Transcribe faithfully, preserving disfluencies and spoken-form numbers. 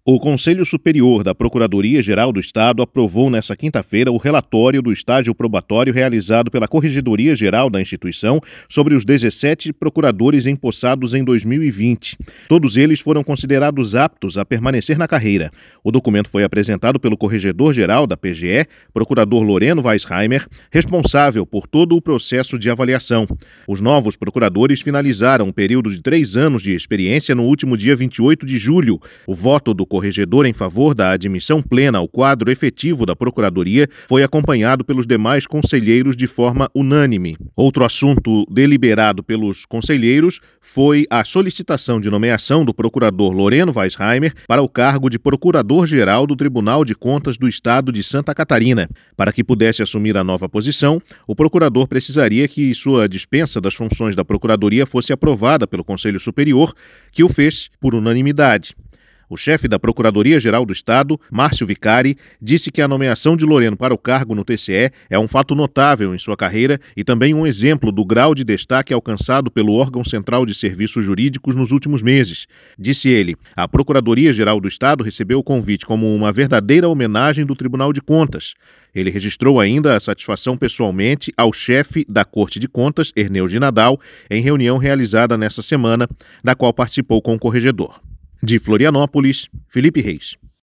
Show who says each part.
Speaker 1: O Conselho Superior da Procuradoria-Geral do Estado aprovou nesta quinta-feira o relatório do estágio probatório realizado pela Corregedoria-Geral da instituição sobre os dezessete procuradores empossados em dois mil e vinte. Todos eles foram considerados aptos a permanecer na carreira. O documento foi apresentado pelo Corregedor-Geral da P G E, procurador Loreno Weissheimer, responsável por todo o processo de avaliação. Os novos procuradores finalizaram um período de três anos de experiência no último dia vinte e oito de julho. O voto do corregedor em favor da admissão plena ao quadro efetivo da Procuradoria foi acompanhado pelos demais conselheiros de forma unânime. Outro assunto deliberado pelos conselheiros foi a solicitação de nomeação do procurador Loreno Weissheimer para o cargo de Procurador-Geral do Tribunal de Contas do Estado de Santa Catarina. Para que pudesse assumir a nova posição, o procurador precisaria que sua dispensa das funções da Procuradoria fosse aprovada pelo Conselho Superior, que o fez por unanimidade. O chefe da Procuradoria-Geral do Estado, Márcio Vicari, disse que a nomeação de Loreno para o cargo no T C E é um fato notável em sua carreira e também um exemplo do grau de destaque alcançado pelo órgão central de serviços jurídicos nos últimos meses. Disse ele, a Procuradoria-Geral do Estado recebeu o convite como uma verdadeira homenagem do Tribunal de Contas. Ele registrou ainda a satisfação pessoalmente ao chefe da Corte de Contas, Herneudi Nadal, em reunião realizada nesta semana, da qual participou com o corregedor. De Florianópolis, Felipe Reis.